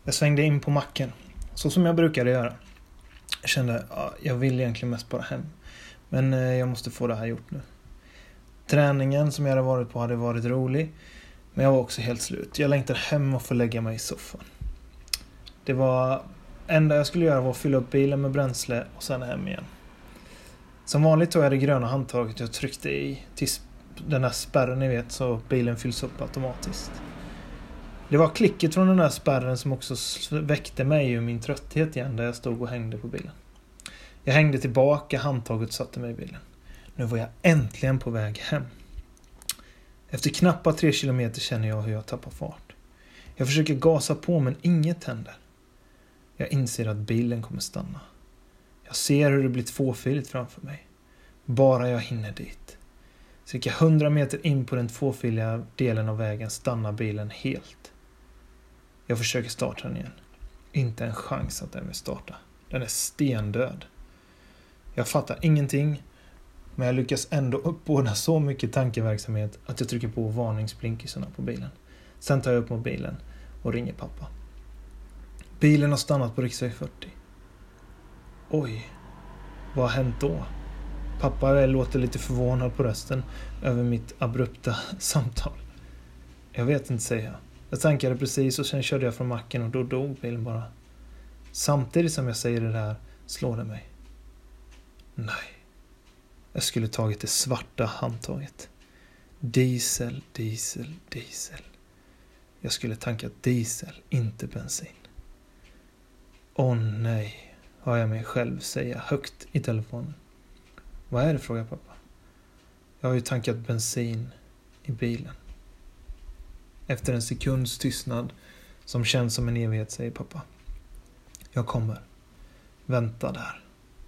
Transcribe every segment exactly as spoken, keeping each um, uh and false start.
Jag svängde in på macken, så som jag brukade göra. Jag kände, ja, jag vill egentligen mest bara hem. Men eh, jag måste få det här gjort nu. Träningen som jag hade varit på hade varit rolig. Men jag var också helt slut. Jag längtade hem och få lägga mig i soffan. Det var enda jag skulle göra var att fylla upp bilen med bränsle och sen hem igen. Som vanligt tog jag det gröna handtaget och tryckte i tills den där spärren ni vet så bilen fylls upp automatiskt. Det var klicket från den där spärren som också väckte mig ur min trötthet igen där jag stod och hängde på bilen. Jag hängde tillbaka handtaget och satte mig i bilen. Nu var jag äntligen på väg hem. Efter knappa tre kilometer känner jag hur jag tappar fart. Jag försöker gasa på men inget händer. Jag inser att bilen kommer stanna. Jag ser hur det blir tvåfiligt framför mig. Bara jag hinner dit. Cirka hundra meter in på den tvåfiliga delen av vägen stannar bilen helt. Jag försöker starta den igen. Inte en chans att den vill starta. Den är stendöd. Jag fattar ingenting. Men jag lyckas ändå uppbåda så mycket tankeverksamhet att jag trycker på varningsblinkisarna på bilen. Sen tar jag upp mobilen och ringer pappa. Bilen har stannat på riksväg fyrtio. Oj, vad har hänt då? Pappa låter lite förvånad på rösten över mitt abrupta samtal. Jag vet inte, säger jag. Jag tankade precis och sen körde jag från macken och då dog bilen bara. Samtidigt som jag säger det där slår det mig. Nej. Jag skulle tagit det svarta handtaget. Diesel, diesel, diesel. Jag skulle tankat diesel, inte bensin. Åh nej, har jag mig själv säga högt i telefonen. Vad är det, frågar pappa. Jag har ju tankat bensin i bilen. Efter en sekunds tystnad som känns som en evighet säger pappa. Jag kommer. Vänta där.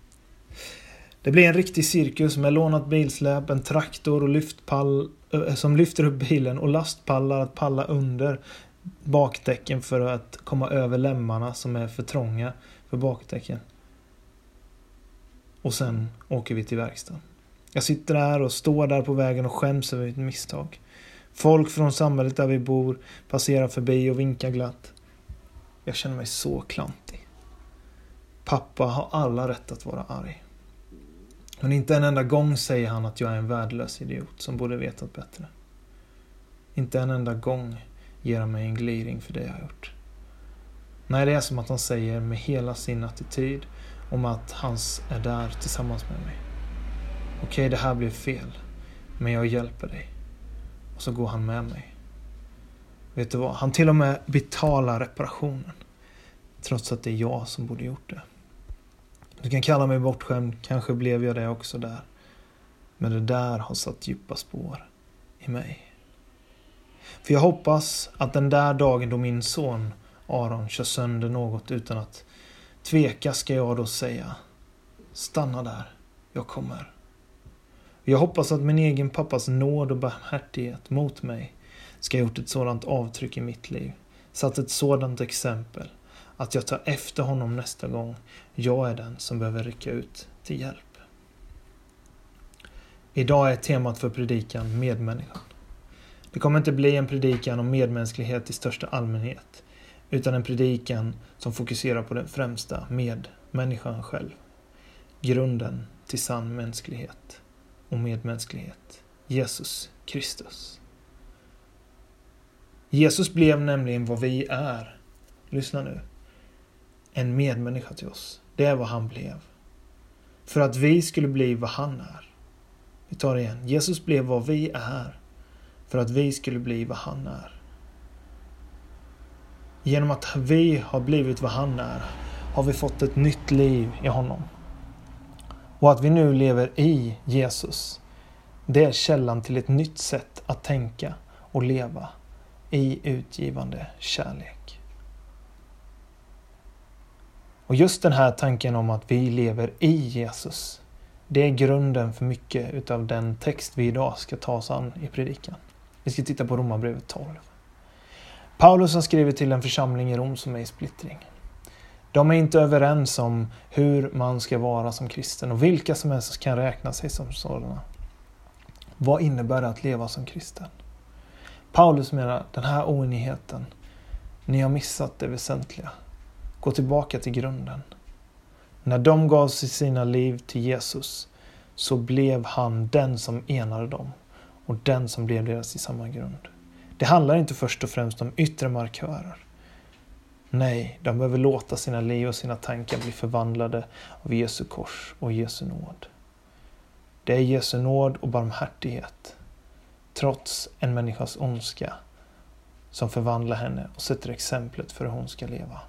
Det blir en riktig cirkus med lånat bilsläp, en traktor och lyftpall som lyfter upp bilen och lastpallar att palla under bakdäcken för att komma över lämmarna som är för trånga för bakdäcken. Och sen åker vi till verkstaden. Jag sitter där och står där på vägen och skäms över mitt misstag. Folk från samhället där vi bor passerar förbi och vinkar glatt. Jag känner mig så klantig. Pappa har alla rätt att vara arg. Men inte en enda gång säger han att jag är en värdelös idiot som borde vetat bättre. Inte en enda gång ger han mig en gliring för det jag har gjort. Nej, det är som att han säger med hela sin attityd om att han är där tillsammans med mig. Okej, det här blev fel, men jag hjälper dig. Och så går han med mig. Vet du vad? Han till och med betalar reparationen. Trots att det är jag som borde gjort det. Du kan kalla mig bortskämd, kanske blev jag det också där. Men det där har satt djupa spår i mig. För jag hoppas att den där dagen då min son Aron kör sönder något utan att tveka ska jag då säga: stanna där, jag kommer. Jag hoppas att min egen pappas nåd och barmhärtighet mot mig ska ha gjort ett sådant avtryck i mitt liv. Satt ett sådant exempel att jag tar efter honom nästa gång jag är den som behöver rycka ut till hjälp. Idag är temat för predikan medmänniskan. Det kommer inte bli en predikan om medmänsklighet i största allmänhet, utan en predikan som fokuserar på den främsta medmänniskan själv. Grunden till sann mänsklighet och medmänsklighet. Jesus Kristus. Jesus blev nämligen vad vi är. Lyssna nu. En medmänniska till oss. Det är vad han blev. För att vi skulle bli vad han är. Vi tar det igen. Jesus blev vad vi är. För att vi skulle bli vad han är. Genom att vi har blivit vad han är har vi fått ett nytt liv i honom. Och att vi nu lever i Jesus, det är källan till ett nytt sätt att tänka och leva i utgivande kärlek. Och just den här tanken om att vi lever i Jesus, det är grunden för mycket utav den text vi idag ska ta oss an i predikan. Vi ska titta på Romarbrevet tolv. Paulus har skrivit till en församling i Rom som är i splittring. De är inte överens om hur man ska vara som kristen och vilka som helst kan räkna sig som sådana. Vad innebär det att leva som kristen? Paulus menar att den här oenigheten, Ni har missat det väsentliga. Gå tillbaka till grunden. När de gav sig sina liv till Jesus så blev han den som enade dem och den som blev deras i samma grund. Det handlar inte först och främst om yttre markörer. Nej, de behöver låta sina liv och sina tankar bli förvandlade av Jesu kors och Jesu nåd. Det är Jesu nåd och barmhärtighet, trots en människas ondska, som förvandlar henne och sätter exemplet för hur hon ska leva.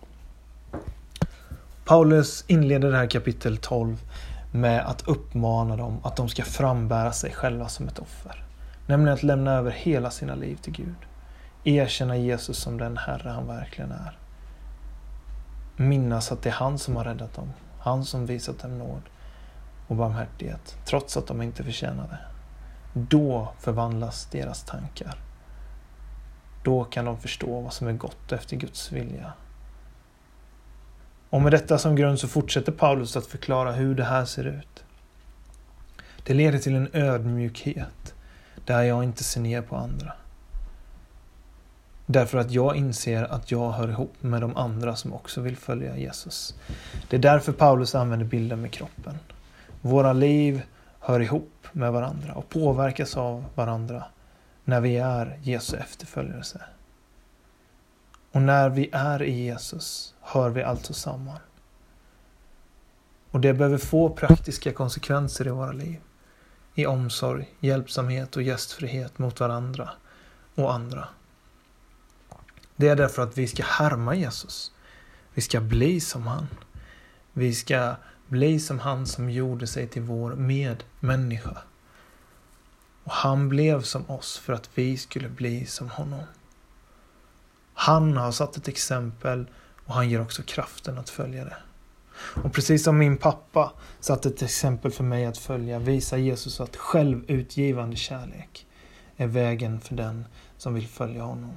Paulus inleder det här kapitel tolv med att uppmana dem att de ska frambära sig själva som ett offer. Nämligen att lämna över hela sina liv till Gud. Erkänna Jesus som den Herre han verkligen är. Minnas att det är han som har räddat dem. Han som visat dem nåd och barmhärtighet, trots att de inte förtjänar det. Då förvandlas deras tankar. Då kan de förstå vad som är gott efter Guds vilja. Och med detta som grund så fortsätter Paulus att förklara hur det här ser ut. Det leder till en ödmjukhet där jag inte ser ner på andra. Därför att jag inser att jag hör ihop med de andra som också vill följa Jesus. Det är därför Paulus använder bilden med kroppen. Våra liv hör ihop med varandra och påverkas av varandra när vi är Jesu efterföljelse. Och när vi är i Jesus hör vi alltså samman. Och det behöver få praktiska konsekvenser i våra liv. I omsorg, hjälpsamhet och gästfrihet mot varandra och andra. Det är därför att vi ska härma Jesus. Vi ska bli som han. Vi ska bli som han som gjorde sig till vår medmänniska. Och han blev som oss för att vi skulle bli som honom. Han har satt ett exempel och han ger också kraften att följa det. Och precis som min pappa satt ett exempel för mig att följa, visar Jesus att självutgivande kärlek är vägen för den som vill följa honom.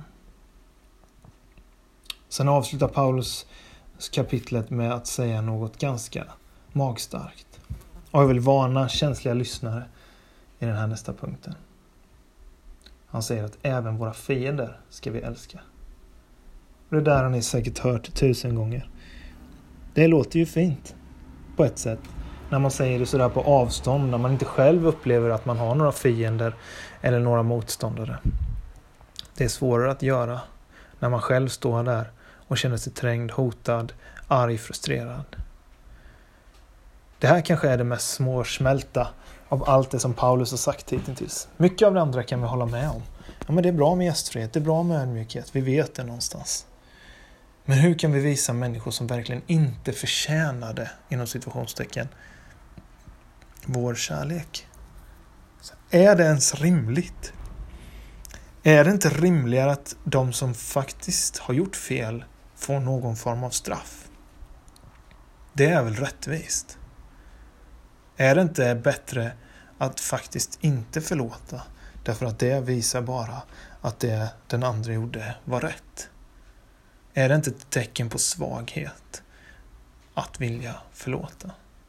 Sen avslutar Paulus kapitlet med att säga något ganska magstarkt. Och jag vill varna känsliga lyssnare i den här nästa punkten. Han säger att även våra fiender ska vi älska. Och det där har ni säkert hört tusen gånger. Det låter ju fint på ett sätt. När man säger det sådär på avstånd. När man inte själv upplever att man har några fiender eller några motståndare. Det är svårare att göra när man själv står där och känner sig trängd, hotad, arg, frustrerad. Det här kanske är det mest småsmälta av allt det som Paulus har sagt hittills. Mycket av det andra kan vi hålla med om. Ja, men det är bra med gästfrihet, det är bra med ödmjukhet. Vi vet det någonstans. Men hur kan vi visa människor som verkligen inte förtjänade, inom situationstecken, vår kärlek? Så är det ens rimligt? Är det inte rimligare att de som faktiskt har gjort fel får någon form av straff? Det är väl rättvist? Är det inte bättre att faktiskt inte förlåta? Därför att det visar bara att det den andra gjorde var rätt. Är det inte ett tecken på svaghet att vilja förlåta?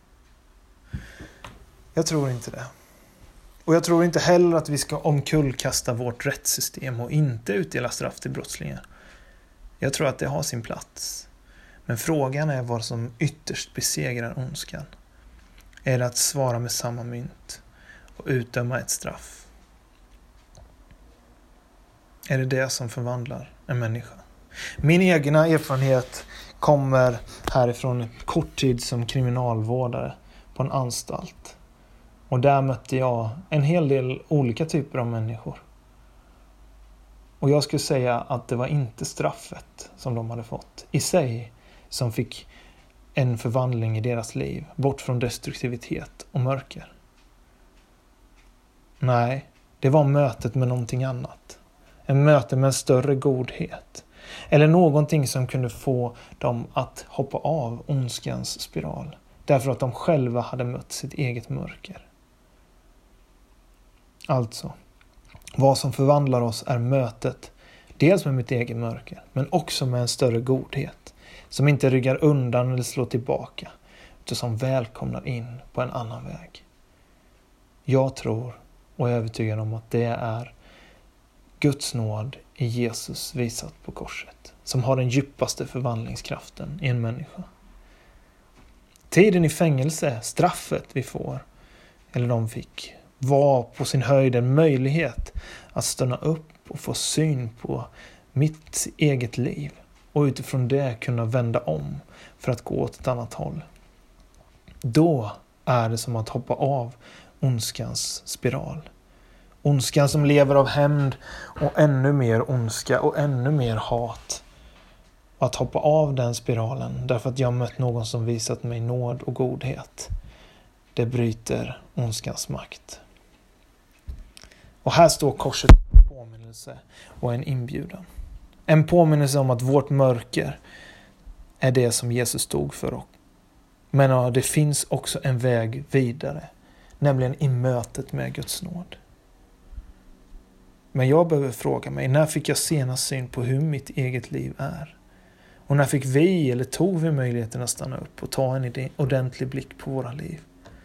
Jag tror inte det. Och jag tror inte heller att vi ska omkullkasta vårt rättssystem och inte utdela straff till brottslingar. Jag tror att det har sin plats. Men frågan är vad som ytterst besegrar ondskan. Är det att svara med samma mynt och utdöma ett straff? Är det det som förvandlar en människa? Min egna erfarenhet kommer härifrån en kort tid som kriminalvårdare på en anstalt. Och där mötte jag en hel del olika typer av människor. Och jag skulle säga att det var inte straffet som de hade fått i sig som fick en förvandling i deras liv, bort från destruktivitet och mörker. Nej, det var mötet med någonting annat. En möte med en större godhet. Eller någonting som kunde få dem att hoppa av ondskans spiral. Därför att de själva hade mött sitt eget mörker. Alltså, vad som förvandlar oss är mötet. Dels med mitt eget mörker, men också med en större godhet. Som inte ryggar undan eller slår tillbaka. Utan som välkomnar in på en annan väg. Jag tror och är övertygad om att det är Guds nåd i Jesus visat på korset. som har den djupaste förvandlingskraften i en människa. Tiden i fängelse, straffet vi får, eller de fick, var på sin höjd en möjlighet att stanna upp och få syn på mitt eget liv och utifrån det kunna vända om för att gå åt ett annat håll. Då är det som att hoppa av ondskans spiral. Ondskan som lever av hämnd och ännu mer ondska och ännu mer hat. Och att hoppa av den spiralen därför att jag mött någon som visat mig nåd och godhet. Det bryter ondskans makt. Och här står korset en påminnelse och en inbjudan. En påminnelse om att vårt mörker är det som Jesus stod för. Men ja, det finns också en väg vidare. Nämligen i mötet med Guds nåd. Men jag behöver fråga mig, när fick jag senast syn på hur mitt eget liv är? Och när fick vi eller tog vi möjligheten att stanna upp och ta en ordentlig blick på våra liv?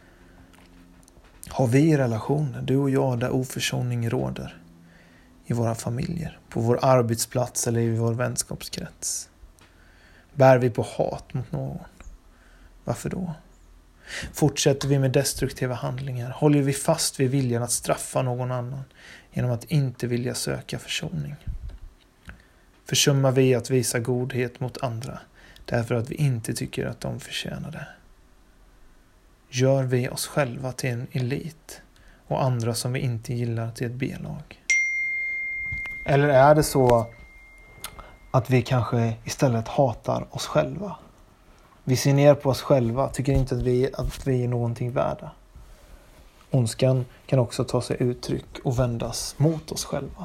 Har vi relationer, du och jag, där oförsoning råder? I våra familjer, på vår arbetsplats eller i vår vänskapskrets? Bär vi på hat mot någon? Varför då? Fortsätter vi med destruktiva handlingar? Håller vi fast vid viljan att straffa någon annan genom att inte vilja söka försoning? Försummar vi att visa godhet mot andra därför att vi inte tycker att de förtjänar det? Gör vi oss själva till en elit och andra som vi inte gillar till ett B-lag? Eller är det så att vi kanske istället hatar oss själva? Vi ser ner på oss själva, tycker inte att vi, att vi är någonting värda. Ondskan kan också ta sig uttryck och vändas mot oss själva.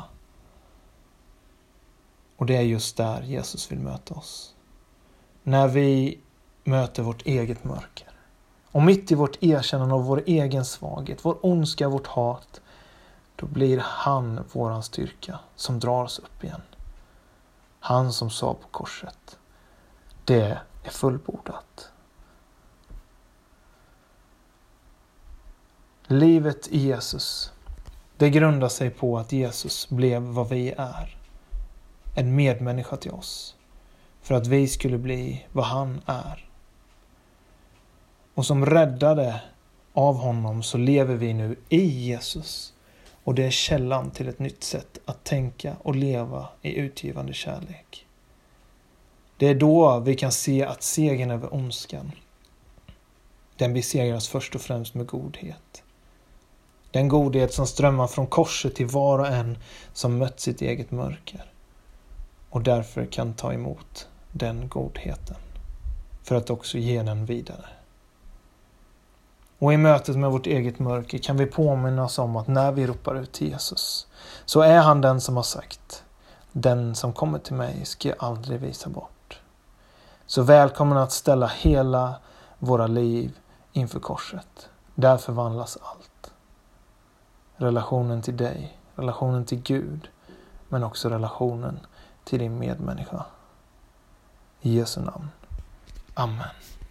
Och det är just där Jesus vill möta oss. När vi möter vårt eget mörker. Och mitt i vårt erkännande av vår egen svaghet, vår ondska, vårt hat, då blir han våran styrka som drar oss upp igen. Han som sa på korset, det är fullbordat. Livet i Jesus, det grundar sig på att Jesus blev vad vi är. En medmänniska till oss. För att vi skulle bli vad han är. Och som räddade av honom så lever vi nu i Jesus. Och det är källan till ett nytt sätt att tänka och leva i utgivande kärlek. Det är då vi kan se att segern över ondskan, den besegras först och främst med godhet. Den godhet som strömmar från korset till var och en som mött sitt eget mörker. Och därför kan ta emot den godheten. För att också ge den vidare. Och i mötet med vårt eget mörker kan vi påminna oss om att när vi ropar ut till Jesus, så är han den som har sagt: den som kommer till mig ska jag aldrig visa bort. Så välkommen att ställa hela våra liv inför korset. Där förvandlas allt. Relationen till dig, relationen till Gud, men också relationen till din medmänniska. I Jesu namn. Amen.